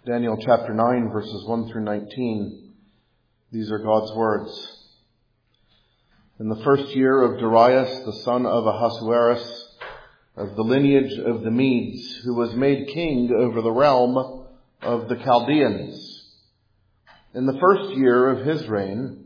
Daniel chapter 9, verses 1 through 19. These are God's words. In the first year of Darius, the son of Ahasuerus, of the lineage of the Medes, who was made king over the realm of the Chaldeans. In the first year of his reign,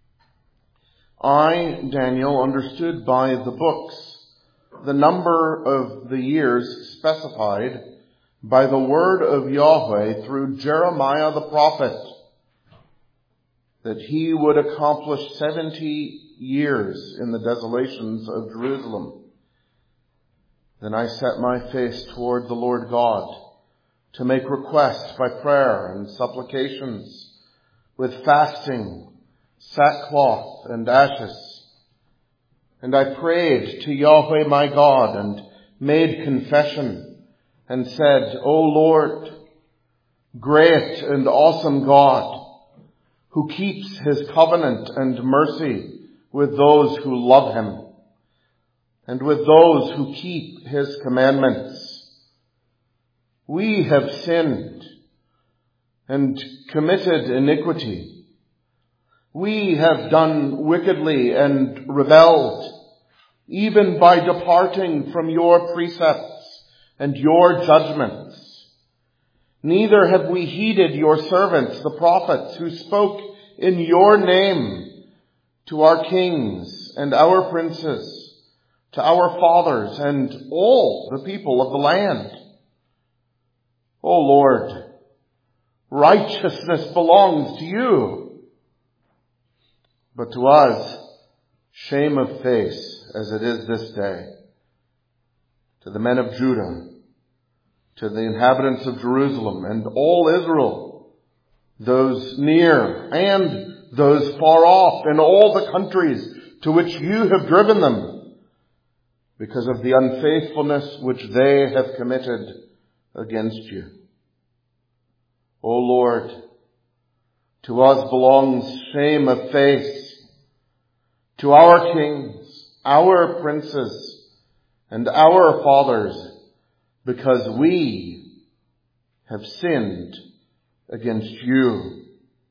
I, Daniel, understood by the books the number of the years specified by the word of Yahweh through Jeremiah the prophet, that he would accomplish 70 years in the desolations of Jerusalem. Then I set my face toward the Lord God to make requests by prayer and supplications with fasting, sackcloth, and ashes. And I prayed to Yahweh my God and made confession and said, O Lord, great and awesome God, who keeps his covenant and mercy with those who love him and with those who keep his commandments. We have sinned and committed iniquity. We have done wickedly and rebelled, even by departing from your precepts and your judgments. Neither have we heeded your servants, the prophets, who spoke in your name to our kings and our princes, to our fathers and all the people of the land. O Lord, righteousness belongs to you, but to us shame of face, as it is this day. To the men of Judah, to the inhabitants of Jerusalem and all Israel, those near and those far off in all the countries to which you have driven them, because of the unfaithfulness which they have committed against you. O Lord, to us belongs shame of face, to our kings, our princes, and our fathers, because we have sinned against you.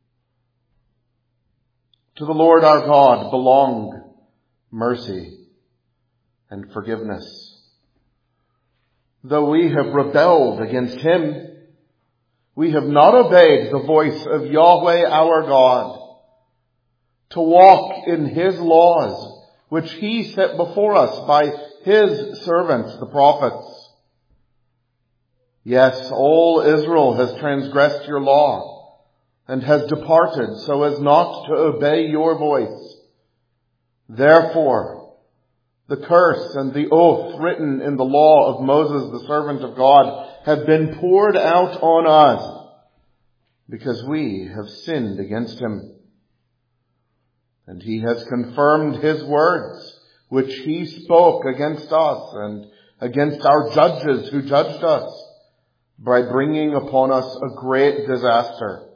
To the Lord our God belong mercy and forgiveness. Though we have rebelled against him, we have not obeyed the voice of Yahweh our God, to walk in his laws, which he set before us by his servants, the prophets. Yes, all Israel has transgressed your law and has departed so as not to obey your voice. Therefore, the curse and the oath written in the law of Moses, the servant of God, have been poured out on us because we have sinned against him. And he has confirmed his words, which he spoke against us and against our judges who judged us, by bringing upon us a great disaster.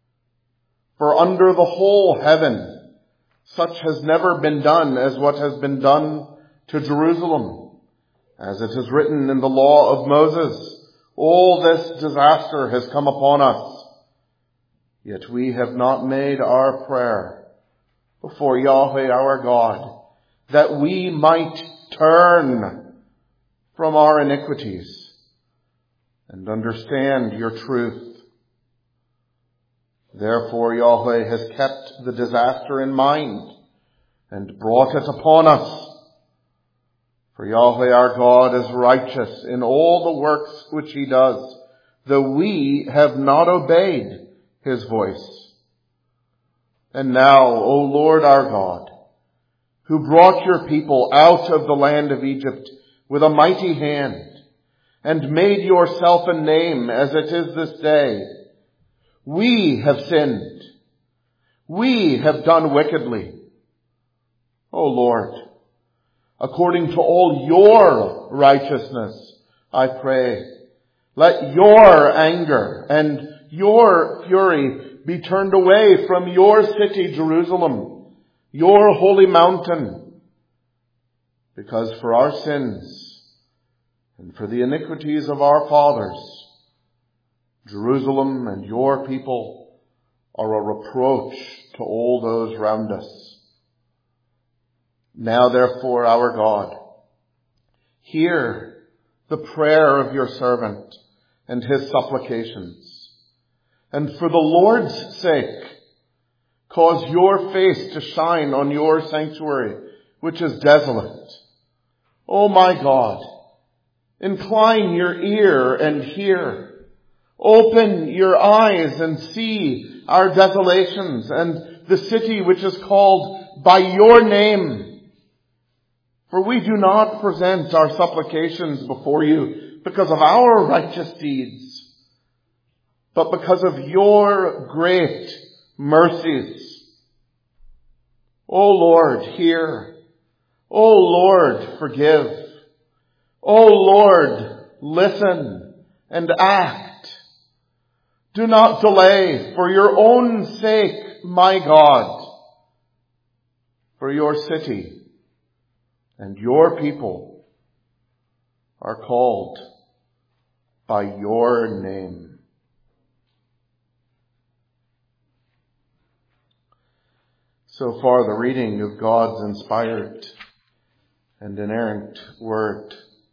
For under the whole heaven, such has never been done as what has been done to Jerusalem. As it is written in the law of Moses, all this disaster has come upon us. Yet we have not made our prayer before Yahweh our God, that we might turn from our iniquities and understand your truth. Therefore Yahweh has kept the disaster in mind and brought it upon us. For Yahweh our God is righteous in all the works which he does, though we have not obeyed his voice. And now, O Lord our God, who brought your people out of the land of Egypt with a mighty hand, and made yourself a name as it is this day, we have sinned. We have done wickedly. O Lord, according to all your righteousness, I pray, let your anger and your fury be turned away from your city, Jerusalem, your holy mountain, because for our sins and for the iniquities of our fathers, Jerusalem and your people are a reproach to all those round us. Now therefore, our God, hear the prayer of your servant and his supplications. And for the Lord's sake, cause your face to shine on your sanctuary, which is desolate. O my God, incline your ear and hear. Open your eyes and see our desolations and the city which is called by your name. For we do not present our supplications before you because of our righteous deeds, but because of your great mercies. O Lord, hear. O Lord, forgive. O Lord, listen and act. Do not delay for your own sake, my God, for your city and your people are called by your name. So far, the reading of God's inspired and inerrant word.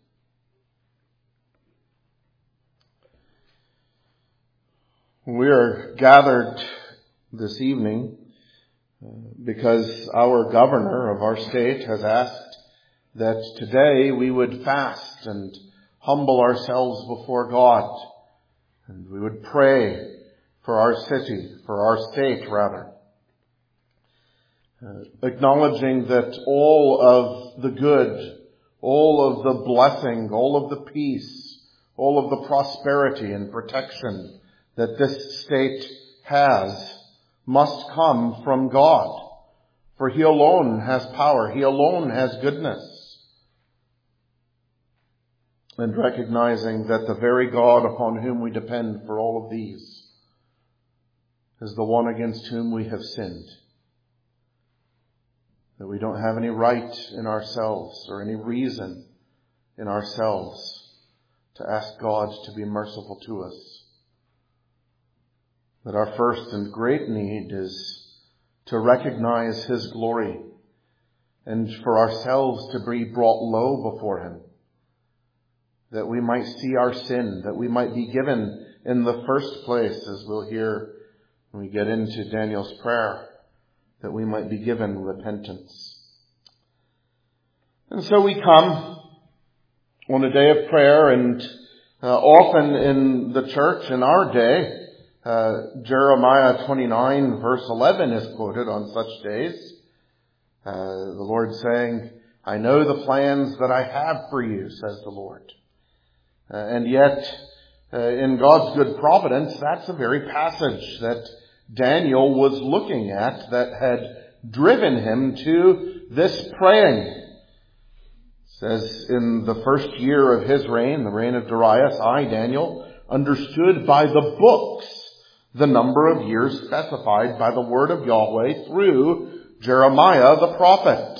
We are gathered this evening because our governor of our state has asked that today we would fast and humble ourselves before God, and we would pray for our city, for our state rather, acknowledging that all of the good, all of the blessing, all of the peace, all of the prosperity and protection that this state has must come from God. For he alone has power. He alone has goodness. And recognizing that the very God upon whom we depend for all of these is the one against whom we have sinned. That we don't have any right in ourselves or any reason in ourselves to ask God to be merciful to us. That our first and great need is to recognize his glory and for ourselves to be brought low before him. That we might see our sin, that we might be given in the first place, as we'll hear when we get into Daniel's prayer, that we might be given repentance. And so we come on a day of prayer, and often in the church in our day, Jeremiah 29 verse 11 is quoted on such days. The Lord saying, I know the plans that I have for you, says the Lord. And yet, in God's good providence, that's the very passage that Daniel was looking at that had driven him to this praying. It says, in the first year of his reign, the reign of Darius, I, Daniel, understood by the books the number of years specified by the word of Yahweh through Jeremiah the prophet.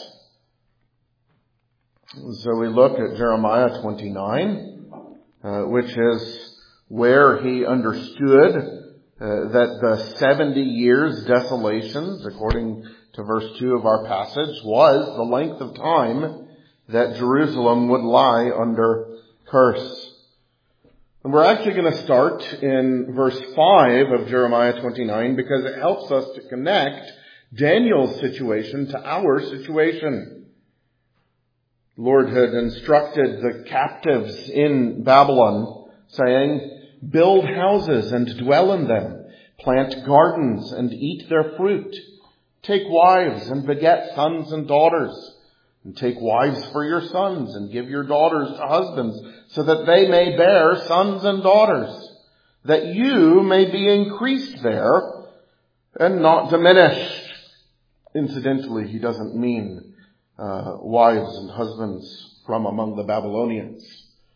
So we look at Jeremiah 29. Which is where he understood that the 70 years desolations, according to verse 2 of our passage, was the length of time that Jerusalem would lie under curse. And we're actually going to start in verse 5 of Jeremiah 29 because it helps us to connect Daniel's situation to our situation. The Lord had instructed the captives in Babylon, saying, build houses and dwell in them, plant gardens and eat their fruit, take wives and beget sons and daughters, and take wives for your sons and give your daughters to husbands, so that they may bear sons and daughters, that you may be increased there and not diminished. Incidentally, he doesn't mean wives and husbands from among the Babylonians.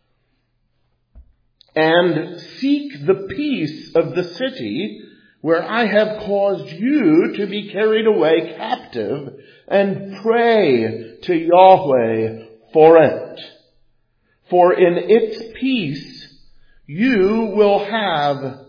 And seek the peace of the city where I have caused you to be carried away captive, and pray to Yahweh for it. For in its peace you will have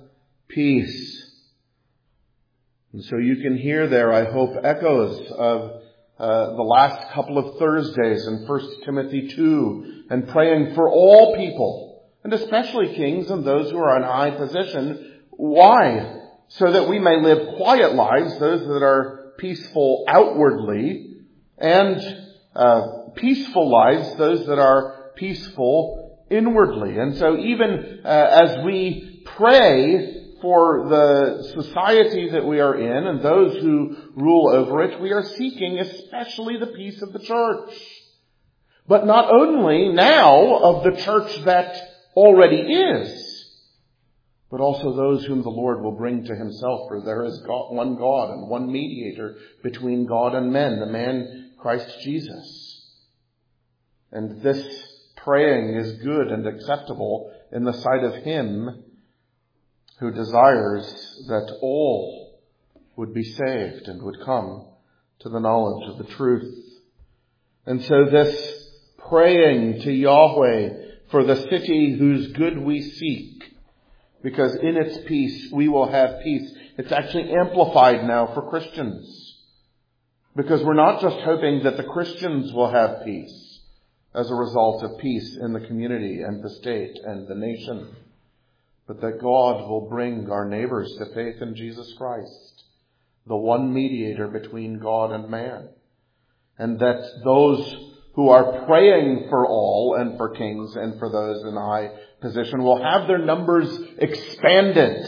peace. And so you can hear there, I hope, echoes of the last couple of Thursdays in 1 Timothy 2, and praying for all people, and especially kings and those who are in high position. Why? So that we may live quiet lives, those that are peaceful outwardly, and peaceful lives, those that are peaceful inwardly. And so even as we pray for the society that we are in and those who rule over it, we are seeking especially the peace of the church. But not only now of the church that already is, but also those whom the Lord will bring to himself. For there is one God and one mediator between God and men, the man Christ Jesus. And this praying is good and acceptable in the sight of him who desires that all would be saved and would come to the knowledge of the truth. And so this praying to Yahweh for the city whose good we seek, because in its peace we will have peace. It's actually amplified now for Christians, because we're not just hoping that the Christians will have peace as a result of peace in the community and the state and the nation, but that God will bring our neighbors to faith in Jesus Christ, the one mediator between God and man. And that those who are praying for all and for kings and for those in high position will have their numbers expanded.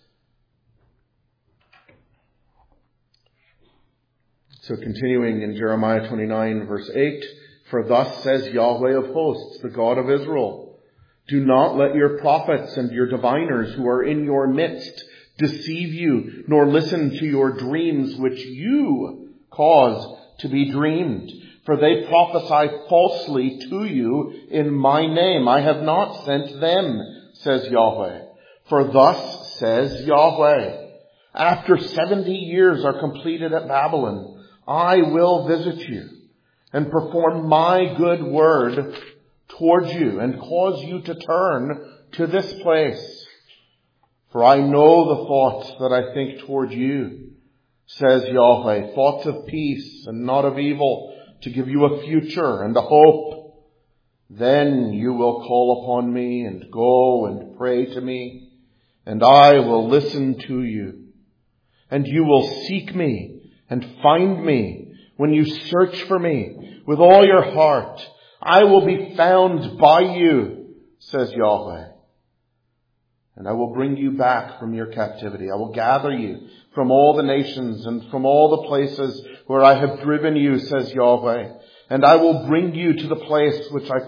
So continuing in Jeremiah 29 verse 8, "For thus says Yahweh of hosts, the God of Israel, do not let your prophets and your diviners who are in your midst deceive you, nor listen to your dreams which you cause to be dreamed. For they prophesy falsely to you in my name. I have not sent them, says Yahweh. For thus says Yahweh, after 70 years are completed at Babylon, I will visit you and perform my good word towards you and cause you to turn to this place. For I know the thoughts that I think toward you, says Yahweh, thoughts of peace and not of evil, to give you a future and a hope. Then you will call upon me and go and pray to me, and I will listen to you. And you will seek me and find me when you search for me with all your heart. I will be found by you, says Yahweh. And I will bring you back from your captivity. I will gather you from all the nations and from all the places where I have driven you, says Yahweh. And I will bring you to the place from which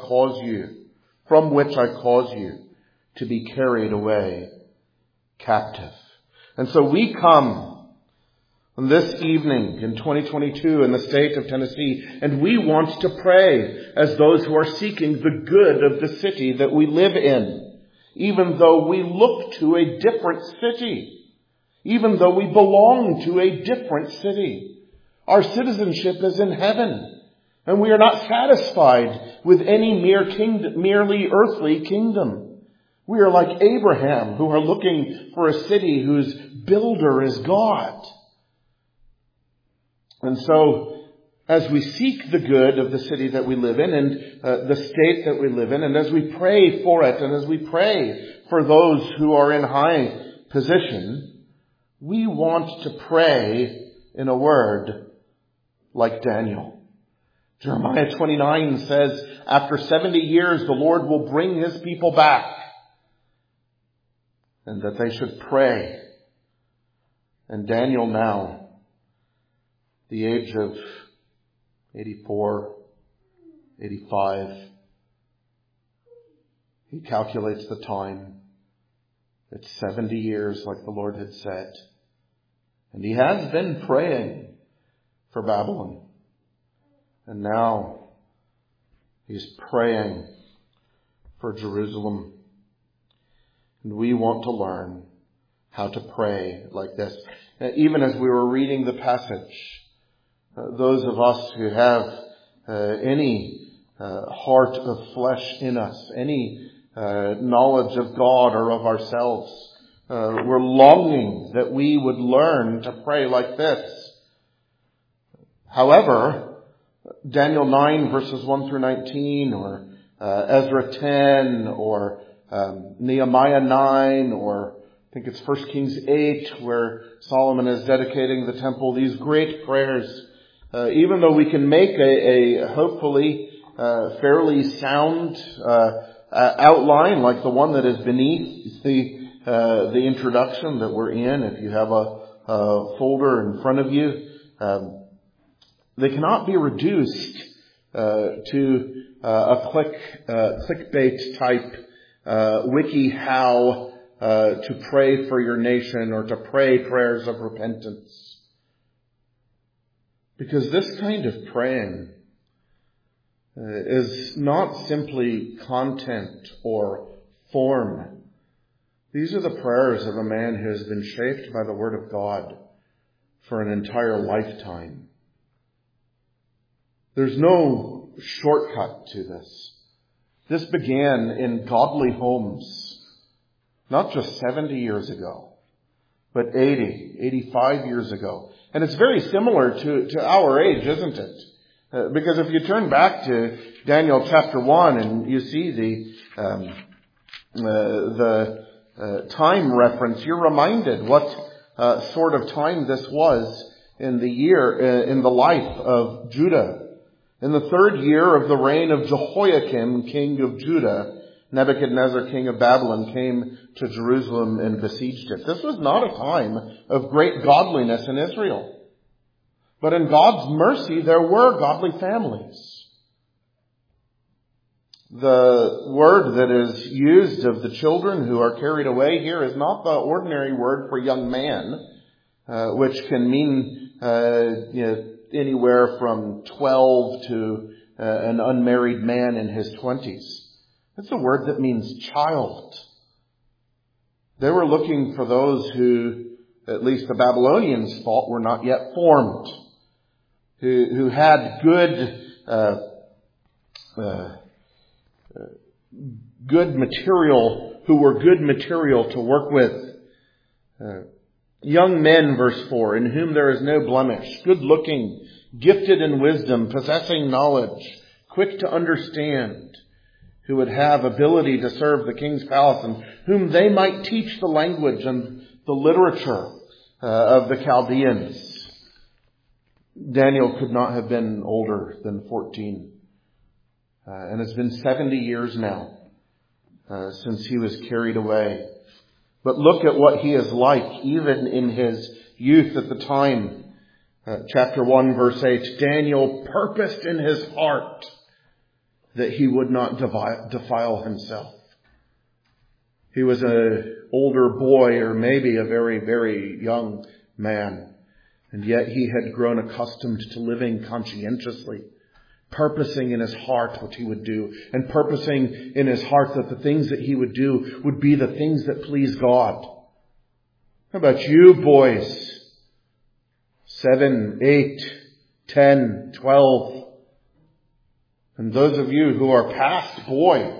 I cause you to be carried away captive. And so we come on this evening in 2022 in the state of Tennessee, and we want to pray as those who are seeking the good of the city that we live in, even though we look to a different city, even though we belong to a different city. Our citizenship is in heaven, and we are not satisfied with any merely earthly kingdom. We are like Abraham, who are looking for a city whose builder is God. And so, as we seek the good of the city that we live in and the state that we live in, and as we pray for it, and as we pray for those who are in high position, we want to pray in a word like Daniel. Jeremiah 29 says, after 70 years, the Lord will bring his people back, and that they should pray. And Daniel now, the age of 84, 85, he calculates the time. It's 70 years, like the Lord had said. And he has been praying for Babylon. And now he's praying for Jerusalem. And we want to learn how to pray like this. Even as we were reading the passage, those of us who have any heart of flesh in us, any knowledge of God or of ourselves, We're longing that we would learn to pray like this. However, Daniel 9 verses 1 through 19, or Ezra 10, or Nehemiah 9, or I think it's 1 Kings 8, where Solomon is dedicating the temple, these great prayers, even though we can make a hopefully fairly sound outline like the one that is beneath the introduction that we're in, if you have a folder in front of you, they cannot be reduced to a clickbait type WikiHow to pray for your nation or to pray prayers of repentance. Because this kind of praying is not simply content or form. These are the prayers of a man who has been shaped by the Word of God for an entire lifetime. There's no shortcut to this. This began in godly homes, not just 70 years ago, but 80, 85 years ago. And it's very similar to our age, isn't it? Because if you turn back to Daniel chapter 1 and you see the time reference, you're reminded what sort of time this was in the life of Judah. In the 3rd year of the reign of Jehoiakim, king of Judah, Nebuchadnezzar, king of Babylon, came to Jerusalem and besieged it. This was not a time of great godliness in Israel. But in God's mercy, there were godly families. The word that is used of the children who are carried away here is not the ordinary word for young man, which can mean anywhere from 12 to an unmarried man in his 20s. It's a word that means child. They were looking for those who, at least the Babylonians thought, were not yet formed, who had good material, who were good material to work with. Young men, verse 4, in whom there is no blemish, good-looking, gifted in wisdom, possessing knowledge, quick to understand, who would have ability to serve the king's palace, and whom they might teach the language and the literature of the Chaldeans. Daniel could not have been older than 14. And it's been 70 years now since he was carried away. But look at what he is like, even in his youth at the time. Chapter 1, verse 8, Daniel purposed in his heart that he would not defile himself. He was an older boy, or maybe a very, very young man. And yet he had grown accustomed to living conscientiously, purposing in his heart what he would do, and purposing in his heart that the things that he would do would be the things that please God. How about you, boys? 7, 8, 10, 12. And those of you who are past boy,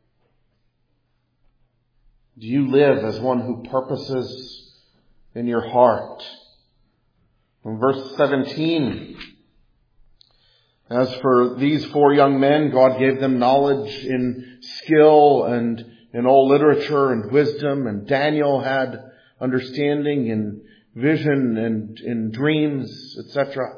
do you live as one who purposes in your heart? In verse 17, as for these 4 young men, God gave them knowledge in skill and in all literature and wisdom. And Daniel had understanding in vision and in dreams, etc.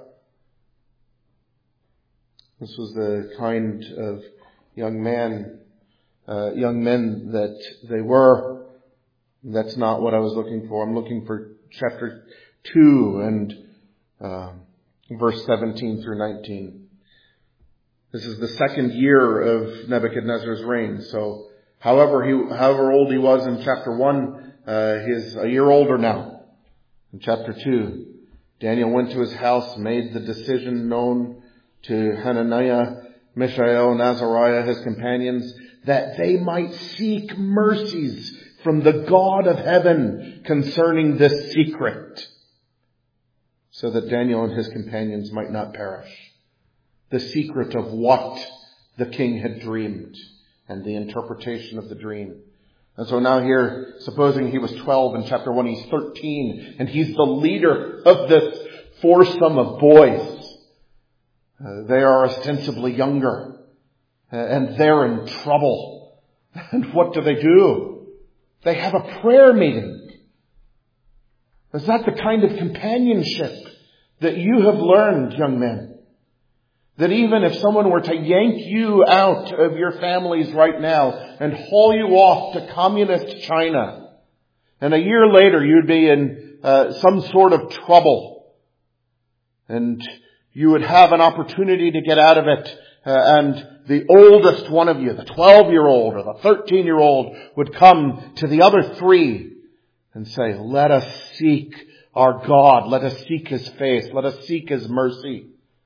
This was the kind of young men that they were. That's not what I was looking for. I'm looking for chapter 2 and verse 17 through 19. This is the 2nd year of Nebuchadnezzar's reign. So however old he was in chapter 1, he's a year older now. In chapter 2, Daniel went to his house, made the decision known to Hananiah, Mishael, and Azariah, his companions, that they might seek mercies from the God of heaven concerning this secret, so that Daniel and his companions might not perish. The secret of what the king had dreamed and the interpretation of the dream. And so now here, supposing he was 12 in chapter 1, he's 13, and he's the leader of this foursome of boys. They are ostensibly younger, and they're in trouble. And what do? They have a prayer meeting. Is that the kind of companionship that you have learned, young men? That even if someone were to yank you out of your families right now and haul you off to communist China, and a year later you'd be in some sort of trouble, and you would have an opportunity to get out of it, and the oldest one of you, the 12-year-old or the 13-year-old, would come to the other three and say, let us seek our God, let us seek His face, let us seek His mercy.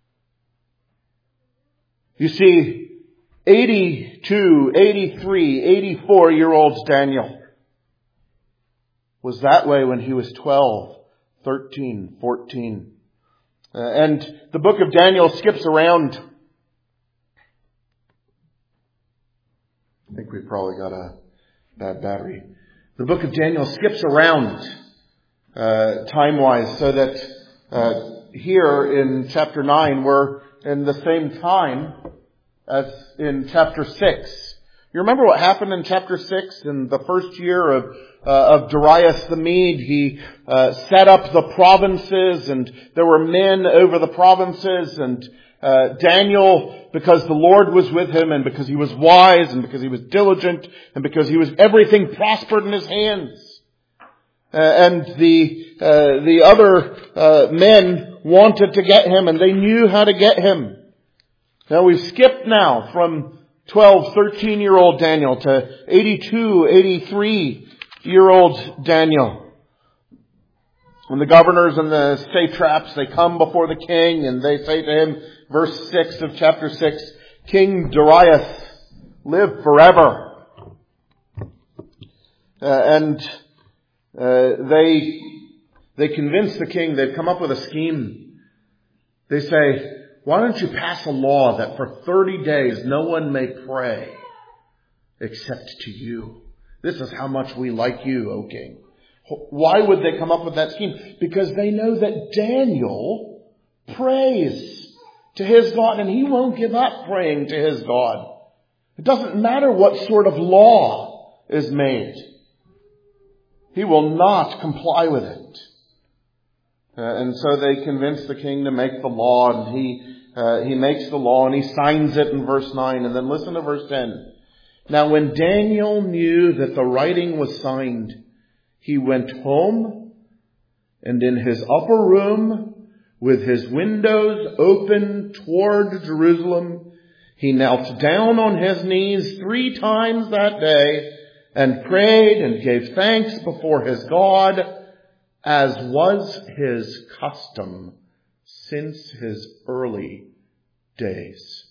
You see, 82, 83, 84-year-old Daniel was that way when he was 12, 13, 14. And the book of Daniel skips around. I think we probably got a bad battery. The book of Daniel skips around time-wise, so that here in chapter 9 we're in the same time as in chapter 6. You remember what happened in chapter 6? In the first year of Darius the Mede, he set up the provinces, and there were men over the provinces, and Daniel, because the Lord was with him, and because he was wise, and because he was diligent, and because everything prospered in his hands. And the other men wanted to get him, and they knew how to get him. Now we've skipped now from 12, 13-year-old Daniel to 82, 83-year-old Daniel. And the governors and the satraps, they come before the king and they say to him, verse 6 of chapter 6, King Darius, live forever. They convince the king, they've come up with a scheme. They say, why don't you pass a law that for 30 days no one may pray except to you? This is how much we like you, O king. Why would they come up with that scheme? Because they know that Daniel prays to his God, and he won't give up praying to his God. It doesn't matter what sort of law is made. He will not comply with it. And so they convince the king to make the law, and he makes the law and he signs it in verse 9. And then listen to verse 10. Now when Daniel knew that the writing was signed, he went home, and in his upper room, with his windows open toward Jerusalem, he knelt down on his knees 3 times that day and prayed and gave thanks before his God, as was his custom since his early days.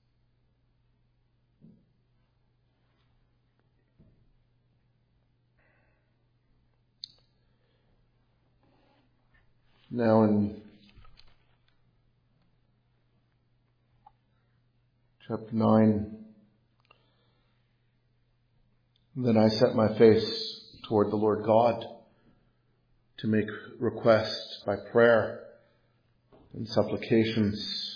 Now in chapter 9, then I set my face toward the Lord God to make request by prayer and supplications.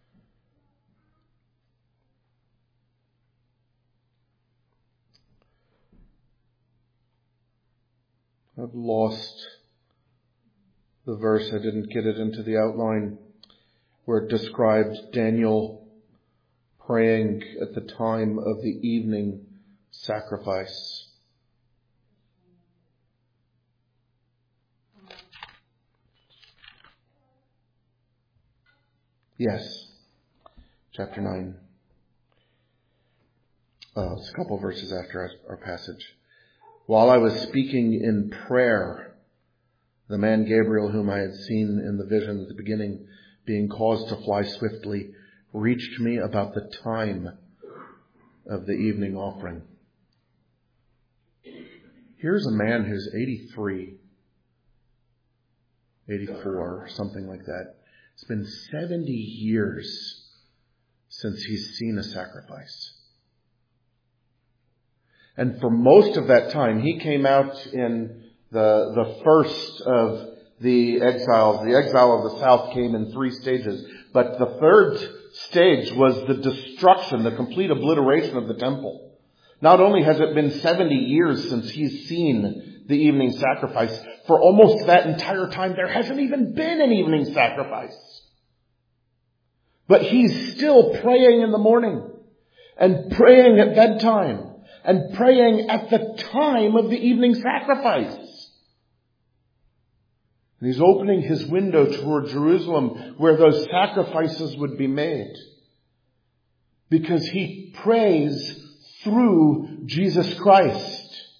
I've lost the verse. I didn't get it into the outline where it described Daniel praying at the time of the evening sacrifice. Yes, chapter 9. It's a couple verses after our passage. While I was speaking in prayer, the man Gabriel, whom I had seen in the vision at the beginning, being caused to fly swiftly, reached me about the time of the evening offering. Here's a man who's 83, 84, something like that. It's been 70 years since he's seen a sacrifice. And for most of that time, he came out in the first of the exiles. The exile of the south came in 3 stages. But the third stage was the destruction, the complete obliteration of the temple. Not only has it been 70 years since he's seen the evening sacrifice, for almost that entire time there hasn't even been an evening sacrifice. But he's still praying in the morning, and praying at bedtime, and praying at the time of the evening sacrifice. And he's opening his window toward Jerusalem where those sacrifices would be made. Because he prays through Jesus Christ.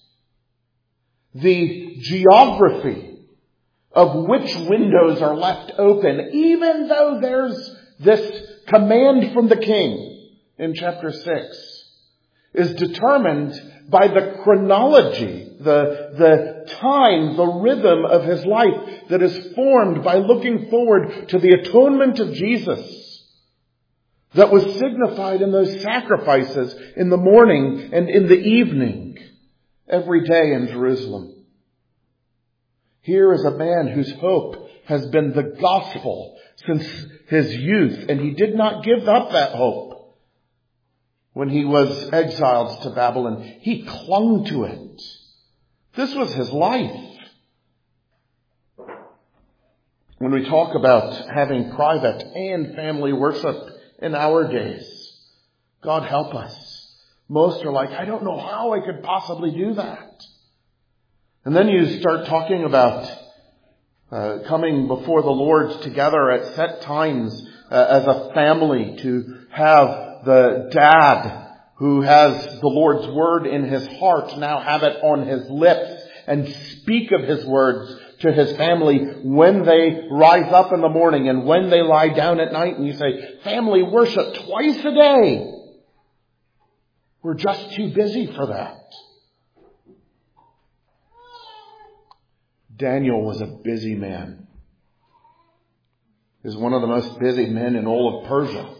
The geography of which windows are left open, even though there's this command from the king in chapter 6, is determined by the chronology, the time, the rhythm of his life that is formed by looking forward to the atonement of Jesus that was signified in those sacrifices in the morning and in the evening every day in Jerusalem. Here is a man whose hope has been the gospel since his youth, and he did not give up that hope. When he was exiled to Babylon, he clung to it. This was his life. When we talk about having private and family worship in our days, God help us. Most are like, I don't know how I could possibly do that. And then you start talking about coming before the Lord together at set times as a family, to have the dad who has the Lord's word in his heart now have it on his lips and speak of his words to his family when they rise up in the morning and when they lie down at night. And you say, family worship twice a day. We're just too busy for that. Daniel was a busy man. He was one of the most busy men in all of Persia.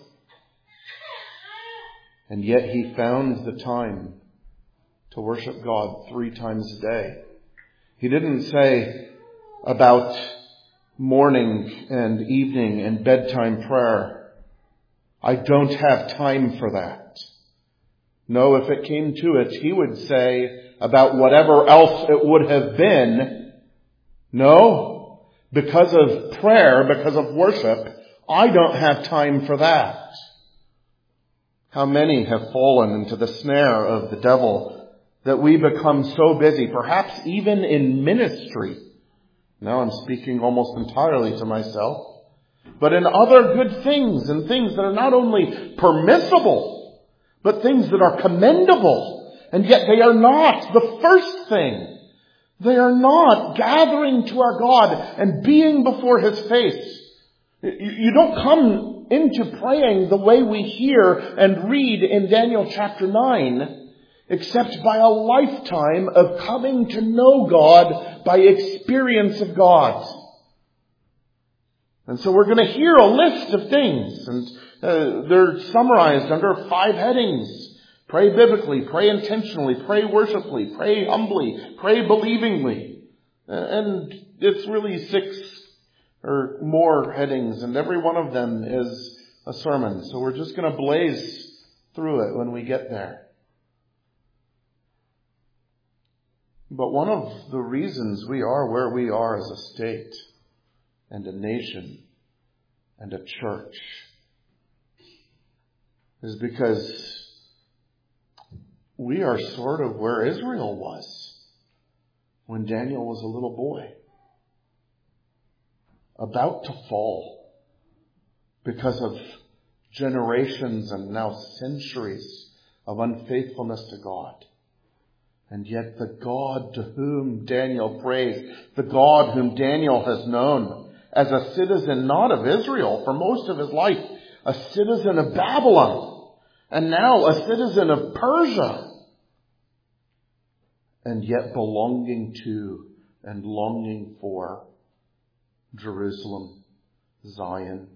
And yet he found the time to worship God 3 times a day. He didn't say about morning and evening and bedtime prayer, I don't have time for that. No, if it came to it, he would say about whatever else it would have been, no, because of prayer, because of worship, I don't have time for that. How many have fallen into the snare of the devil that we become so busy, perhaps even in ministry. Now I'm speaking almost entirely to myself. But in other good things and things that are not only permissible, but things that are commendable. And yet they are not the first thing. They are not gathering to our God and being before his face. You don't come into praying the way we hear and read in Daniel chapter 9, except by a lifetime of coming to know God by experience of God. And so we're going to hear a list of things, and they're summarized under 5 headings. Pray biblically, pray intentionally, pray worshipfully, pray humbly, pray believingly. And it's really 6 or more headings, and every one of them is a sermon. So we're just going to blaze through it when we get there. But one of the reasons we are where we are as a state and a nation and a church is because we are sort of where Israel was when Daniel was a little boy, about to fall because of generations and now centuries of unfaithfulness to God. And yet the God to whom Daniel prays, the God whom Daniel has known as a citizen not of Israel for most of his life, a citizen of Babylon, and now a citizen of Persia, and yet belonging to and longing for Jerusalem, Zion,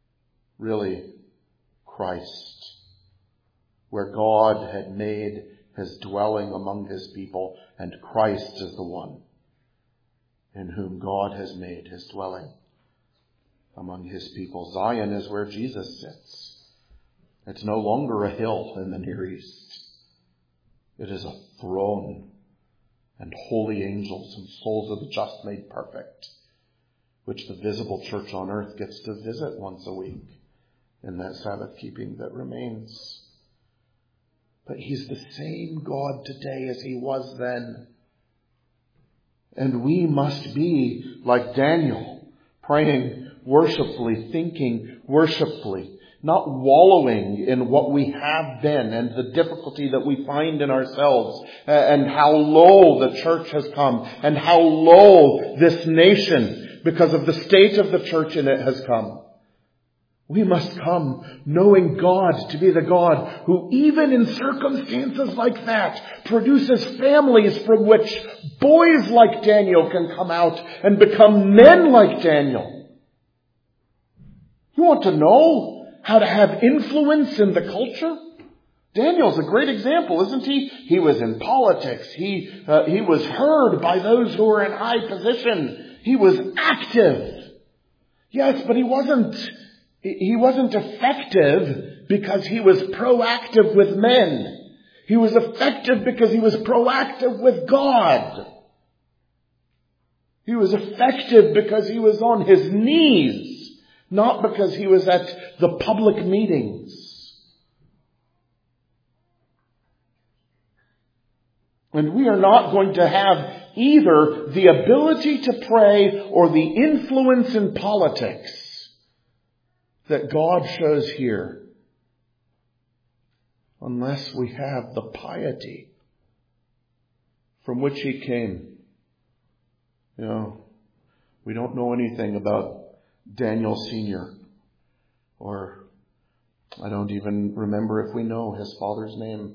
really Christ, where God had made his dwelling among his people, and Christ is the one in whom God has made his dwelling among his people. Zion is where Jesus sits. It's no longer a hill in the Near East. It is a throne, and holy angels and souls of the just made perfect, which the visible church on earth gets to visit once a week in that Sabbath keeping that remains. But he's the same God today as he was then. And we must be like Daniel, praying worshipfully, thinking worshipfully, not wallowing in what we have been and the difficulty that we find in ourselves, and how low the church has come, and how low this nation, because of the state of the church in it, has come. We must come knowing God to be the God who, even in circumstances like that, produces families from which boys like Daniel can come out and become men like Daniel. You want to know how to have influence in the culture? Daniel's a great example, isn't he? He was in politics. He was heard by those who were in high position. He was active. Yes, but he wasn't effective because he was proactive with men. He was effective because he was proactive with God. He was effective because he was on his knees, not because he was at the public meetings. And we are not going to have either the ability to pray or the influence in politics that God shows here unless we have the piety from which he came. You know, we don't know anything about Daniel Sr., or I don't even remember if we know his father's name.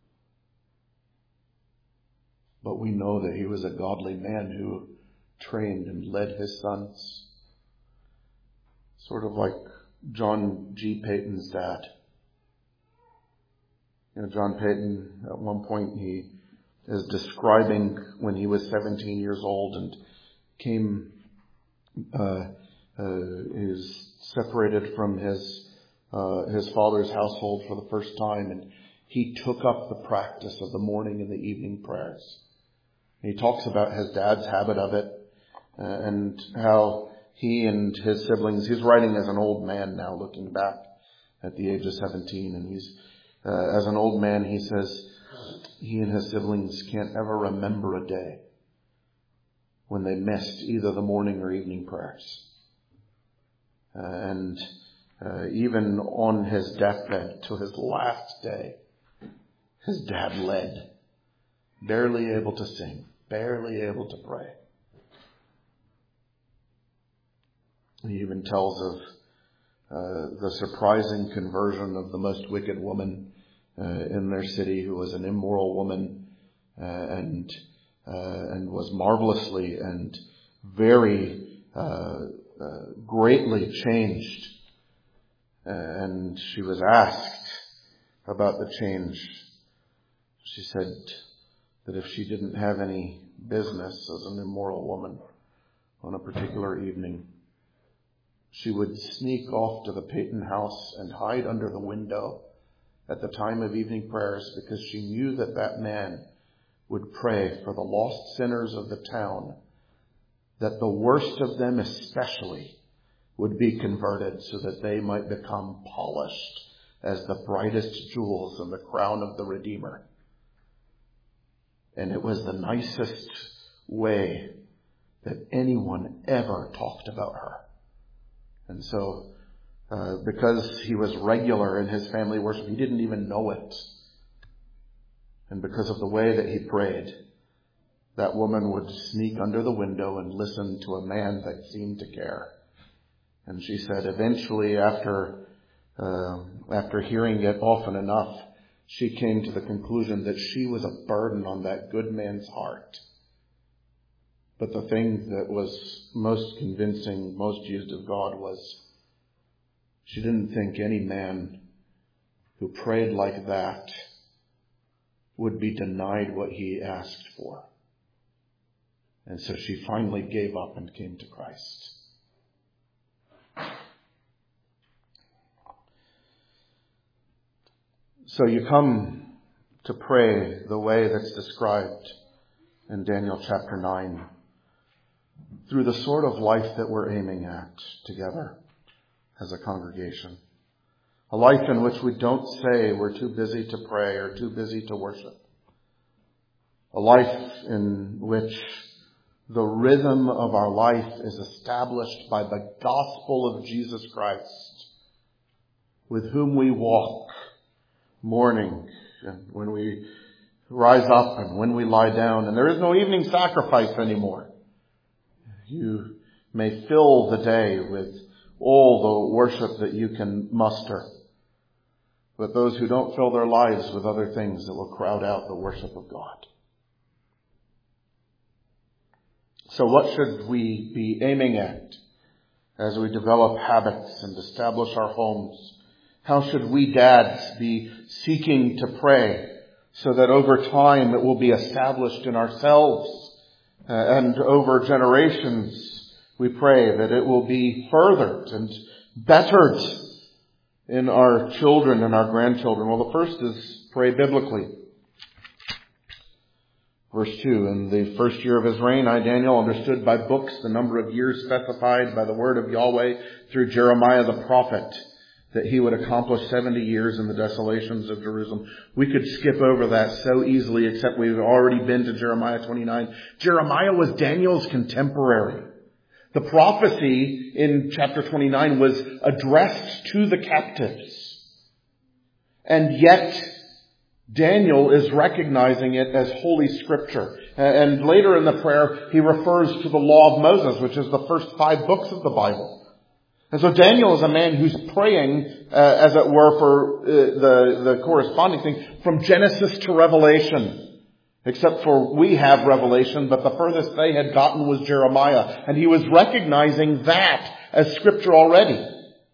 But we know that he was a godly man who trained and led his sons. Sort of like John G. Paton's dad. You know, John Paton, at one point, he is describing when he was 17 years old and is separated from his father's household for the first time, and he took up the practice of the morning and the evening prayers. He talks about his dad's habit of it, and how he and his siblings, he's writing as an old man now, looking back at the age of 17, and he's, as an old man, he says he and his siblings can't ever remember a day when they missed either the morning or evening prayers. And even on his deathbed, to his last day, his dad led, barely able to sing, barely able to pray. He even tells of the surprising conversion of the most wicked woman in their city, who was an immoral woman and was marvelously and very greatly changed. And she was asked about the change. She said that if she didn't have any business as an immoral woman on a particular evening, she would sneak off to the Paton house and hide under the window at the time of evening prayers, because she knew that that man would pray for the lost sinners of the town, that the worst of them especially would be converted, so that they might become polished as the brightest jewels in the crown of the Redeemer. And it was the nicest way that anyone ever talked about her. And so, because he was regular in his family worship, he didn't even know it. And because of the way that he prayed, that woman would sneak under the window and listen to a man that seemed to care. And she said eventually, after hearing it often enough, she came to the conclusion that she was a burden on that good man's heart. But the thing that was most convincing, most used of God, was she didn't think any man who prayed like that would be denied what he asked for. And so she finally gave up and came to Christ. So you come to pray the way that's described in Daniel chapter 9 through the sort of life that we're aiming at together as a congregation. A life in which we don't say we're too busy to pray or too busy to worship. A life in which the rhythm of our life is established by the gospel of Jesus Christ, with whom we walk morning and when we rise up and when we lie down. And there is no evening sacrifice anymore. You may fill the day with all the worship that you can muster. But those who don't fill their lives with other things that will crowd out the worship of God. So what should we be aiming at as we develop habits and establish our homes? How should we dads be seeking to pray so that over time it will be established in ourselves and over generations? We pray that it will be furthered and bettered in our children and our grandchildren. Well, the first is pray biblically. Verse 2, in the first year of his reign, I, Daniel, understood by books the number of years specified by the word of Yahweh through Jeremiah the prophet, that he would accomplish 70 years in the desolations of Jerusalem. We could skip over that so easily, except we've already been to Jeremiah 29. Jeremiah was Daniel's contemporary. The prophecy in chapter 29 was addressed to the captives. And yet, Daniel is recognizing it as Holy Scripture. And later in the prayer, he refers to the law of Moses, which is the first 5 books of the Bible. And so Daniel is a man who's praying, as it were, for the corresponding thing from Genesis to Revelation. Except for we have Revelation, but the furthest they had gotten was Jeremiah. And he was recognizing that as Scripture already.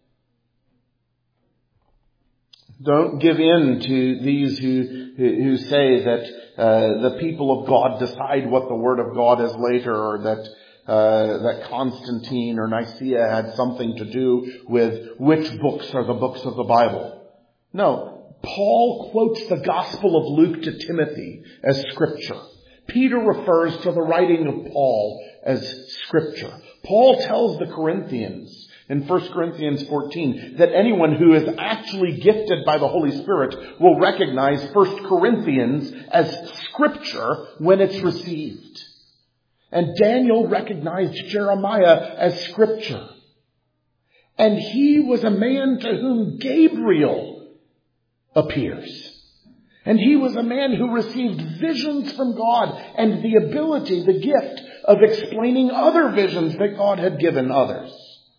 Don't give in to these who say that the people of God decide what the Word of God is later, or that Constantine or Nicaea had something to do with which books are the books of the Bible. No. Paul quotes the Gospel of Luke to Timothy as Scripture. Peter refers to the writing of Paul as Scripture. Paul tells the Corinthians in 1 Corinthians 14 that anyone who is actually gifted by the Holy Spirit will recognize 1 Corinthians as Scripture when it's received. And Daniel recognized Jeremiah as Scripture. And he was a man to whom Gabriel appears. And he was a man who received visions from God and the ability, the gift of explaining other visions that God had given others.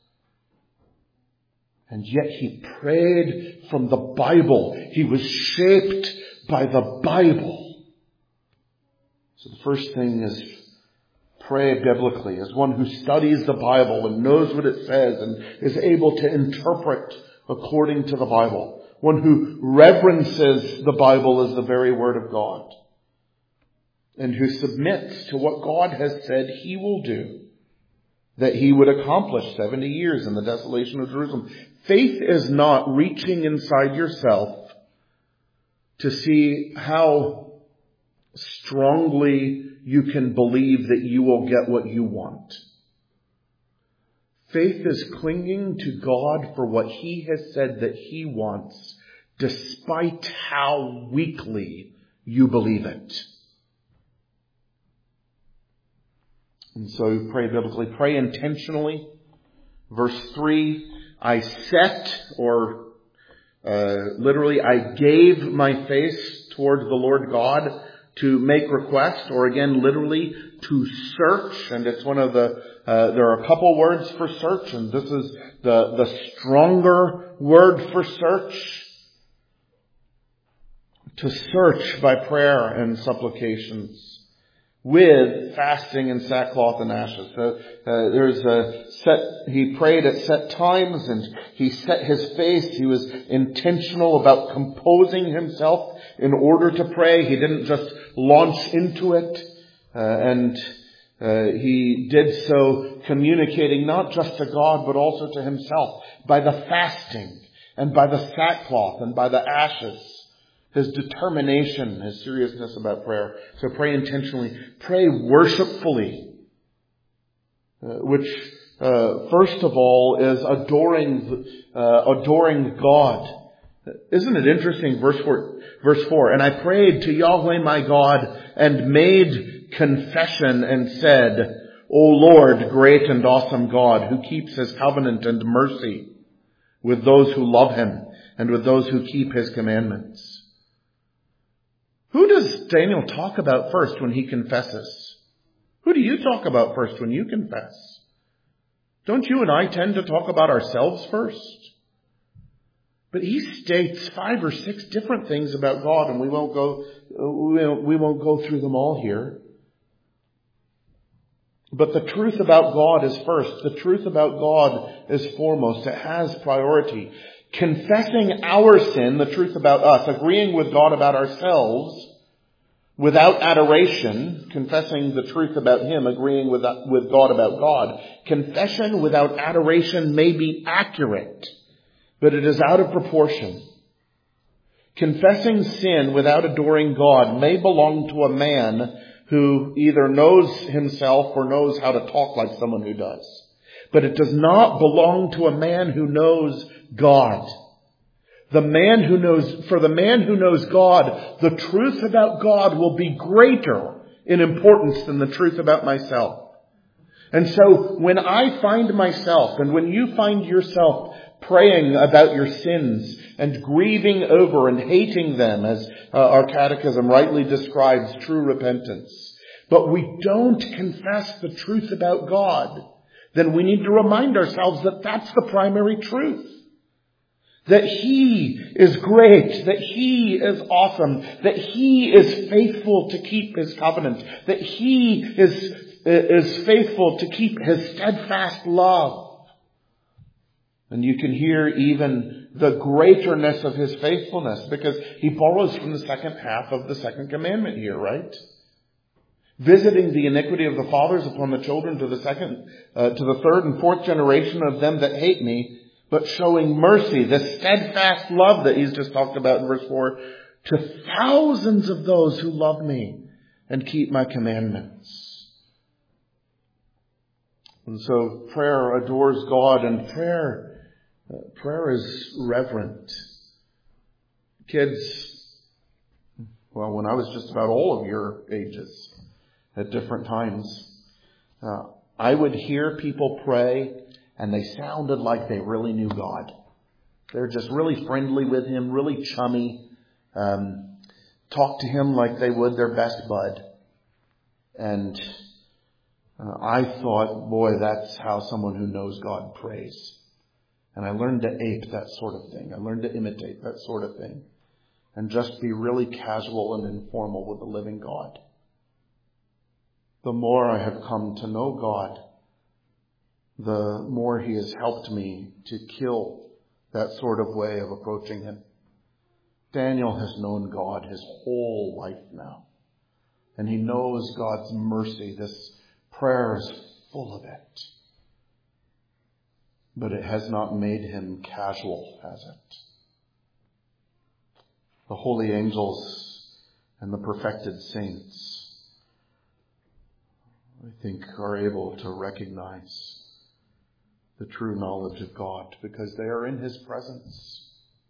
And yet he prayed from the Bible. He was shaped by the Bible. So the first thing is pray biblically, as one who studies the Bible and knows what it says and is able to interpret according to the Bible. One who reverences the Bible as the very Word of God. And who submits to what God has said he will do. That he would accomplish 70 years in the desolation of Jerusalem. Faith is not reaching inside yourself to see how strongly you can believe that you will get what you want. Faith is clinging to God for what he has said that he wants, despite how weakly you believe it. And so you pray biblically. Pray intentionally. Verse 3, I set, or literally, I gave my face toward the Lord God to make request, or again, literally, to search. And it's one of the, there are a couple words for search, and this is the stronger word for search. To search by prayer and supplications with fasting and sackcloth and ashes. So he prayed at set times, and he set his face. He was intentional about composing himself in order to pray. He didn't just launch into it. He did so communicating not just to God, but also to himself by the fasting and by the sackcloth and by the ashes. His determination, his seriousness about prayer. So pray intentionally. Pray worshipfully. Which, first of all, is adoring God. Isn't it interesting? Verse 4. And I prayed to Yahweh my God and made confession and said, O Lord, great and awesome God, who keeps his covenant and mercy with those who love him and with those who keep his commandments. Who does Daniel talk about first when he confesses? Who do you talk about first when you confess? Don't you and I tend to talk about ourselves first? But he states 5 or 6 different things about God, and we won't go through them all here. But the truth about God is first. The truth about God is foremost. It has priority. Confessing our sin, the truth about us, agreeing with God about ourselves, without adoration, confessing the truth about him, agreeing with God about God. Confession without adoration may be accurate, but it is out of proportion. Confessing sin without adoring God may belong to a man who either knows himself or knows how to talk like someone who does. But it does not belong to a man who knows God. For the man who knows God, the truth about God will be greater in importance than the truth about myself. And so when I find myself, and when you find yourself praying about your sins and grieving over and hating them, as our catechism rightly describes true repentance, but we don't confess the truth about God, then we need to remind ourselves that that's the primary truth. That he is great, that he is awesome, that he is faithful to keep his covenant, that he is faithful to keep his steadfast love. And you can hear even the greaterness of his faithfulness, because he borrows from the second half of the second commandment here, right? Visiting the iniquity of the fathers upon the children to the third and fourth generation of them that hate me, but showing mercy, the steadfast love that he's just talked about in verse 4, to thousands of those who love me and keep my commandments. And so prayer adores God, and prayer is reverent. Kids, well, when I was just about all of your ages, at different times, I would hear people pray, and they sounded like they really knew God. They're just really friendly with him, really chummy. Talk to him like they would their best bud. And I thought, boy, that's how someone who knows God prays. And I learned to ape that sort of thing. I learned to imitate that sort of thing. And just be really casual and informal with the living God. The more I have come to know God, the more he has helped me to kill that sort of way of approaching him. Daniel has known God his whole life now. And he knows God's mercy. This prayer is full of it. But it has not made him casual, has it? The holy angels and the perfected saints, I think, are able to recognize the true knowledge of God because they are in his presence.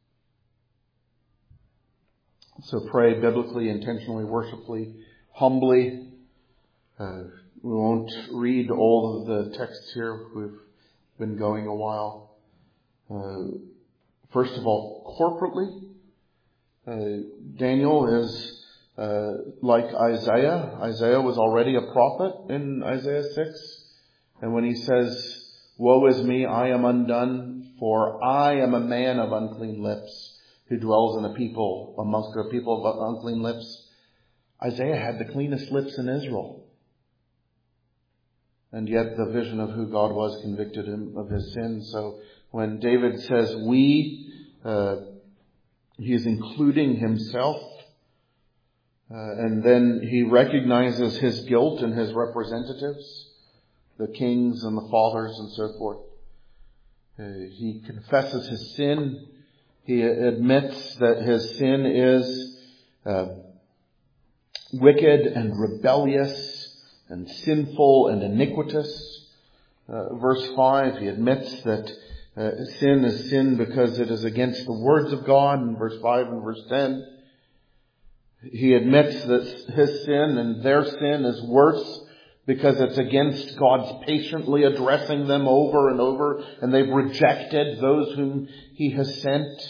So pray biblically, intentionally, worshipfully, humbly. We won't read all of the texts here. We've been going a while. First of all, corporately, Daniel is like Isaiah. Isaiah was already a prophet in Isaiah 6. And when he says, "Woe is me, I am undone, for I am a man of unclean lips, who dwells in amongst a people of unclean lips." Isaiah had the cleanest lips in Israel. And yet the vision of who God was convicted him of his sin. So when David says we, he is including himself. And then he recognizes his guilt in his representatives, the kings and the fathers and so forth. He confesses his sin. He admits that his sin is wicked and rebellious and sinful and iniquitous. Verse 5, he admits that sin is sin because it is against the words of God. In verse 5 and verse 10, he admits that his sin and their sin is worse because it's against God's patiently addressing them over and over, and they've rejected those whom he has sent.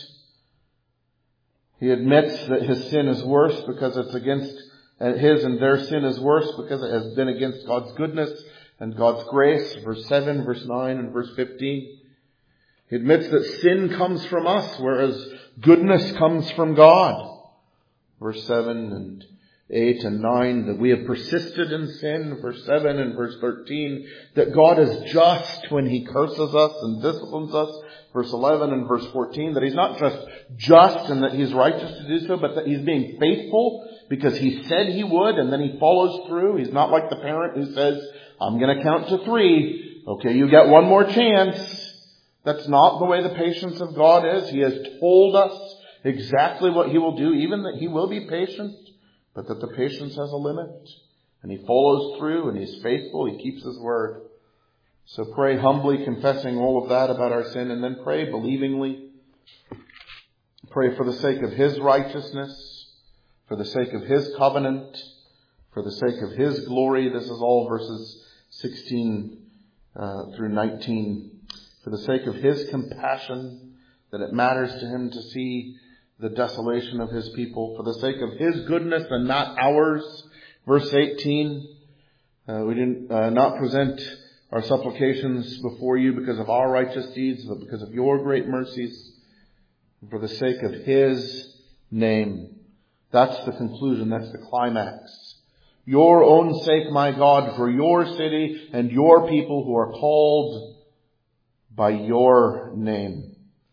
He admits that his sin is worse because it's against his, and their sin is worse because it has been against God's goodness and God's grace. Verse 7, verse 9, and verse 15. He admits that sin comes from us, whereas goodness comes from God. Verse 7 and 8 and 9, that we have persisted in sin. Verse 7 and verse 13, that God is just when he curses us and disciplines us. Verse 11 and verse 14, that he's not just and that he's righteous to do so, but that he's being faithful because he said he would, and then he follows through. He's not like the parent who says, I'm going to count to 3. Okay, you get one more chance. That's not the way the patience of God is. He has told us exactly what he will do, even that he will be patient, but that the patience has a limit. And he follows through and he's faithful. He keeps his word. So pray humbly, confessing all of that about our sin, and then pray believingly. Pray for the sake of his righteousness, for the sake of his covenant, for the sake of his glory. This is all verses 16 through 19. For the sake of his compassion, that it matters to him to see the desolation of his people. For the sake of his goodness and not ours. Verse 18, we did not present our supplications before you because of our righteous deeds, but because of your great mercies, for the sake of his name. That's the conclusion. That's the climax. Your own sake, my God, for your city and your people who are called by your name.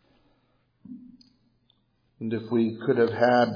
And if we could have had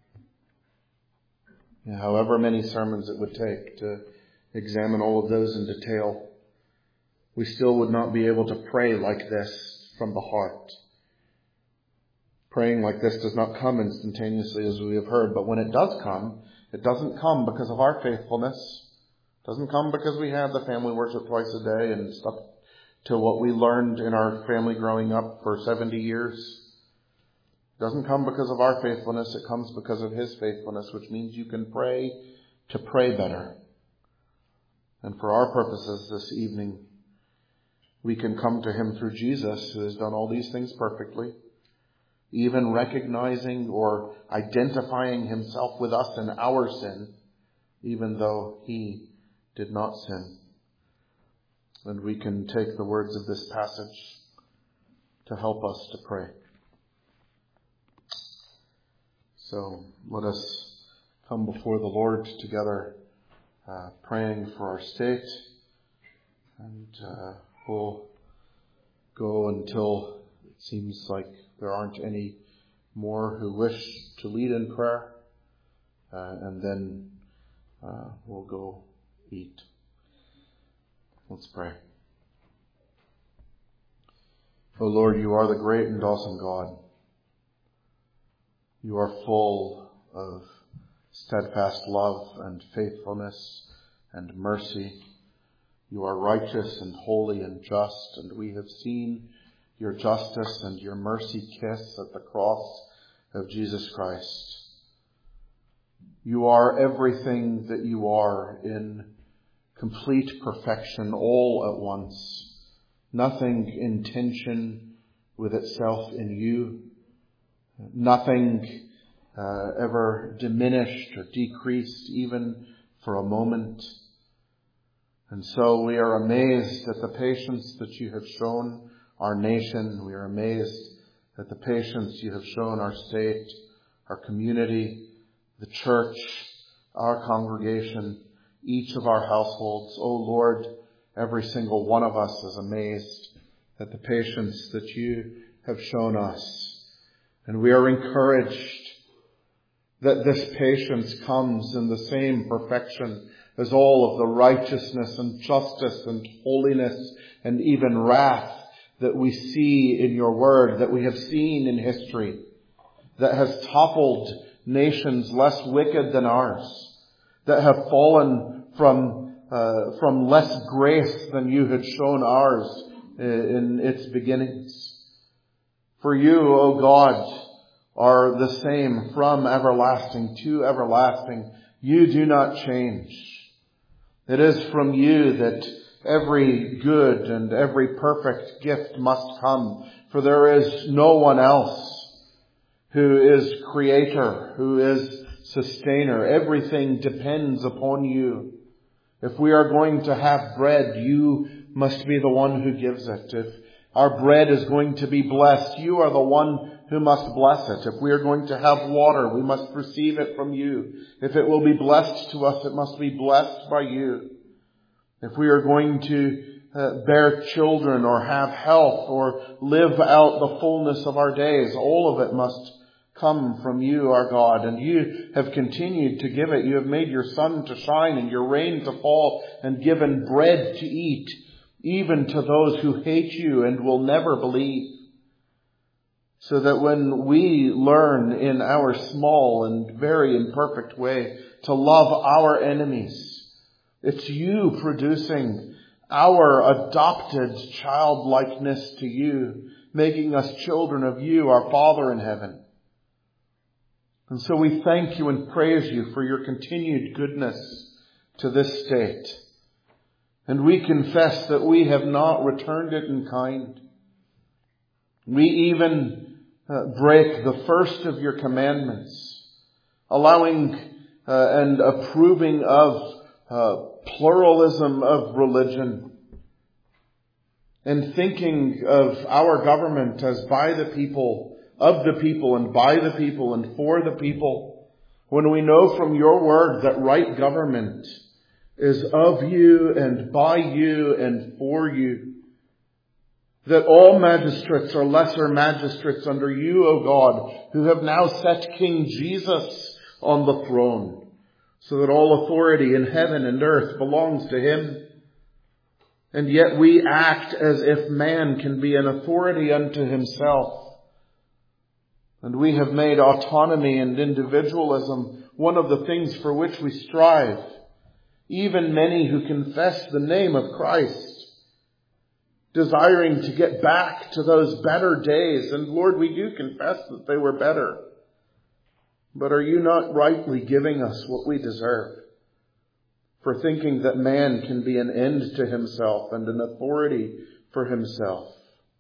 however many sermons it would take to examine all of those in detail, we still would not be able to pray like this from the heart. Praying like this does not come instantaneously, as we have heard, but when it does come, it doesn't come because of our faithfulness. It doesn't come because we have the family worship twice a day and stuck to what we learned in our family growing up for 70 years. It doesn't come because of our faithfulness. It comes because of his faithfulness, which means you can pray to pray better. And for our purposes this evening, we can come to him through Jesus, who has done all these things perfectly, even recognizing or identifying himself with us in our sin, even though he did not sin. And we can take the words of this passage to help us to pray. So let us come before the Lord together, praying for our state, and we'll go until it seems like there aren't any more who wish to lead in prayer, and then we'll go eat. Let's pray. O Lord, you are the great and awesome God. You are full of steadfast love and faithfulness and mercy. You are righteous and holy and just, and we have seen your justice and your mercy kiss at the cross of Jesus Christ. You are everything that you are in complete perfection all at once. Nothing in tension with itself in you. Nothing ever diminished or decreased even for a moment. And so we are amazed at the patience that you have shown our nation. We are amazed at the patience you have shown our state, our community, the church, our congregation, each of our households. O Lord, every single one of us is amazed at the patience that you have shown us. And we are encouraged that this patience comes in the same perfection as all of the righteousness and justice and holiness and even wrath that we see in your word, that we have seen in history, that has toppled nations less wicked than ours, that have fallen from less grace than you had shown ours in its beginnings. For you, O God, are the same from everlasting to everlasting. You do not change. It is from you that every good and every perfect gift must come, for there is no one else who is creator, who is sustainer. Everything depends upon you. If we are going to have bread, you must be the one who gives it. If our bread is going to be blessed, you are the one who must bless it. If we are going to have water, we must receive it from you. If it will be blessed to us, it must be blessed by you. If we are going to bear children or have health or live out the fullness of our days, all of it must come from you, our God. And you have continued to give it. You have made your sun to shine and your rain to fall and given bread to eat, even to those who hate you and will never believe. So that when we learn in our small and very imperfect way to love our enemies, it's you producing our adopted childlikeness to you, making us children of you, our Father in heaven. And so we thank you and praise you for your continued goodness to this state. And we confess that we have not returned it in kind. We even break the first of your commandments, allowing and approving of pluralism of religion, and thinking of our government as by the people, of the people, and by the people, and for the people, when we know from your word that right government is of you and by you and for you, that all magistrates are lesser magistrates under you, O God, who have now set King Jesus on the throne, so that all authority in heaven and earth belongs to him. And yet we act as if man can be an authority unto himself. And we have made autonomy and individualism one of the things for which we strive. Even many who confess the name of Christ, desiring to get back to those better days. And Lord, we do confess that they were better. But are you not rightly giving us what we deserve for thinking that man can be an end to himself and an authority for himself?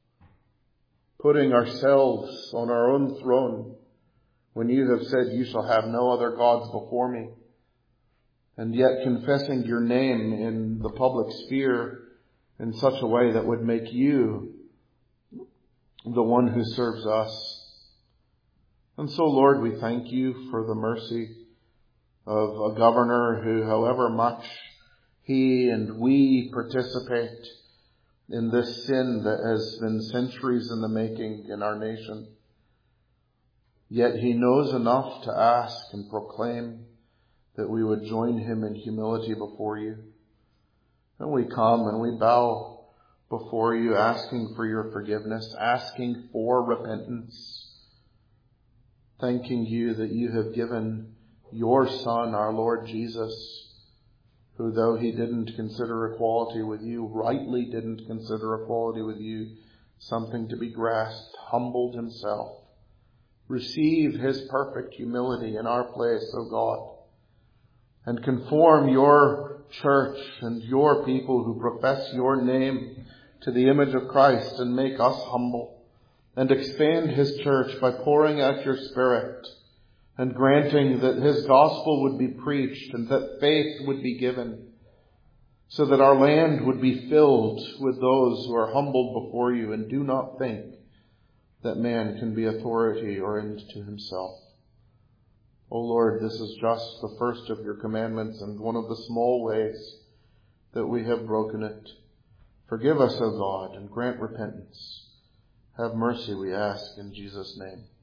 Putting ourselves on our own throne when you have said, you shall have no other gods before me. And yet confessing your name in the public sphere in such a way that would make you the one who serves us. And so, Lord, we thank you for the mercy of a governor who, however much he and we participate in this sin that has been centuries in the making in our nation, yet he knows enough to ask and proclaim that we would join him in humility before you. And we come and we bow before you, asking for your forgiveness, asking for repentance, thanking you that you have given your Son, our Lord Jesus, who, though he didn't consider equality with you, rightly didn't consider equality with you something to be grasped, humbled himself. Receive his perfect humility in our place, O God, and conform your church and your people who profess your name to the image of Christ, and make us humble, and expand his church by pouring out your Spirit and granting that his gospel would be preached and that faith would be given, so that our land would be filled with those who are humbled before you and do not think that man can be authority or end to himself. O Lord, this is just the first of your commandments and one of the small ways that we have broken it. Forgive us, O God, and grant repentance. Have mercy, we ask, in Jesus' name.